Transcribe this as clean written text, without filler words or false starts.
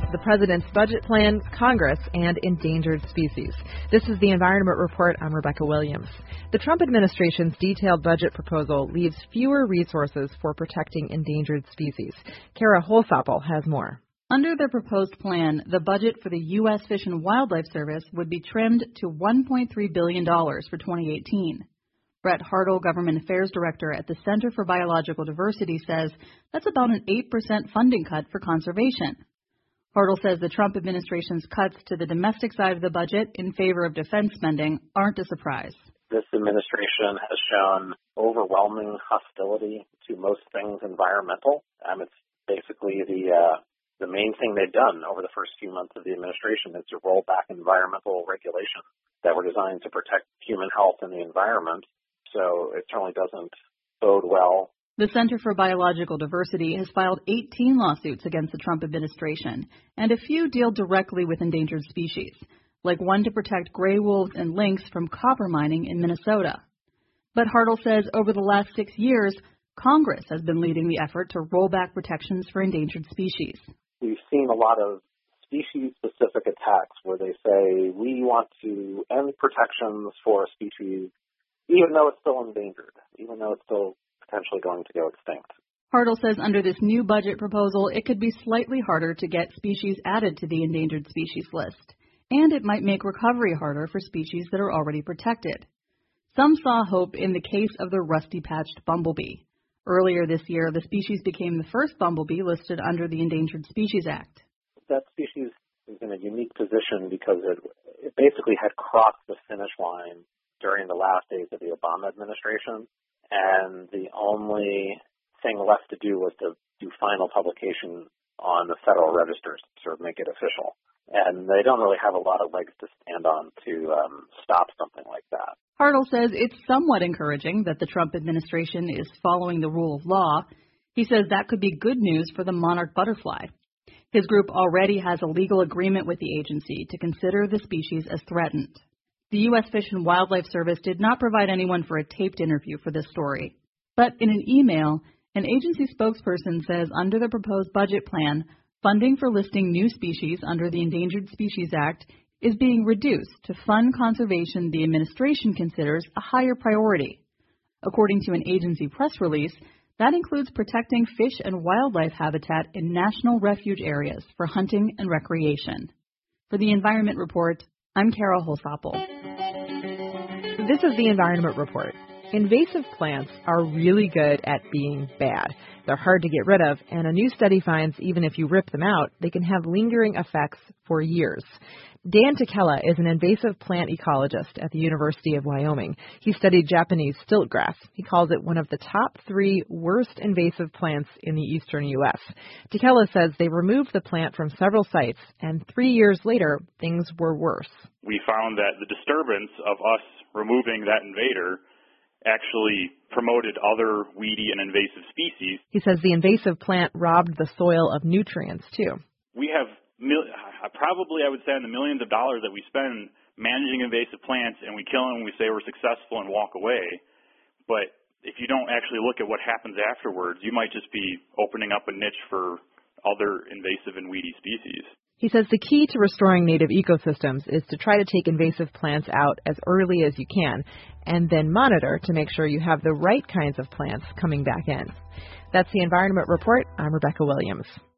the president's budget plan, Congress, and endangered species. This is the Environment Report. I'm Rebecca Williams. The Trump administration's detailed budget proposal leaves fewer resources for protecting endangered species. Kara Holsapple has more. Under the proposed plan, the budget for the U.S. Fish and Wildlife Service would be trimmed to $1.3 billion for 2018. Brett Hartle, Government Affairs Director at the Center for Biological Diversity, says that's about an 8% funding cut for conservation. Hartle says the Trump administration's cuts to the domestic side of the budget in favor of defense spending aren't a surprise. This administration has shown overwhelming hostility to most things environmental. It's basically the main thing they've done over the first few months of the administration is to roll back environmental regulations that were designed to protect human health and the environment. So it certainly doesn't bode well. The Center for Biological Diversity has filed 18 lawsuits against the Trump administration, and a few deal directly with endangered species, like one to protect gray wolves and lynx from copper mining in Minnesota. But Hartle says over the last 6 years, Congress has been leading the effort to roll back protections for endangered species. We've seen a lot of species-specific attacks where they say, we want to end protections for a species even though it's still endangered, even though it's still potentially going to go extinct. Hartle says under this new budget proposal, it could be slightly harder to get species added to the endangered species list, and it might make recovery harder for species that are already protected. Some saw hope in the case of the rusty-patched bumblebee. Earlier this year, the species became the first bumblebee listed under the Endangered Species Act. That species is in a unique position because it basically had crossed the finish line during the last days of the Obama administration, and the only thing left to do was to do final publication on the Federal Register to sort of make it official. And they don't really have a lot of legs to stand on to stop something like that. Hartle says it's somewhat encouraging that the Trump administration is following the rule of law. He says that could be good news for the monarch butterfly. His group already has a legal agreement with the agency to consider the species as threatened. The U.S. Fish and Wildlife Service did not provide anyone for a taped interview for this story. But in an email, an agency spokesperson says under the proposed budget plan, funding for listing new species under the Endangered Species Act is being reduced to fund conservation the administration considers a higher priority. According to an agency press release, that includes protecting fish and wildlife habitat in national refuge areas for hunting and recreation. For the Environment Report, I'm Kara Holsapple. This is the Environment Report. Invasive plants are really good at being bad. They're hard to get rid of, and a new study finds even if you rip them out, they can have lingering effects for years. Dan Takela is an invasive plant ecologist at the University of Wyoming. He studied Japanese stiltgrass. He calls it one of the top 3 worst invasive plants in the eastern U.S. Takela says they removed the plant from several sites, and 3 years later, things were worse. We found that the disturbance of us removing that invader actually promoted other weedy and invasive species. He says the invasive plant robbed the soil of nutrients, too. We have probably, I would say, in the millions of dollars that we spend managing invasive plants, and we kill them, we say we're successful and walk away. But if you don't actually look at what happens afterwards, you might just be opening up a niche for other invasive and weedy species. He says the key to restoring native ecosystems is to try to take invasive plants out as early as you can, and then monitor to make sure you have the right kinds of plants coming back in. That's the Environment Report. I'm Rebecca Williams.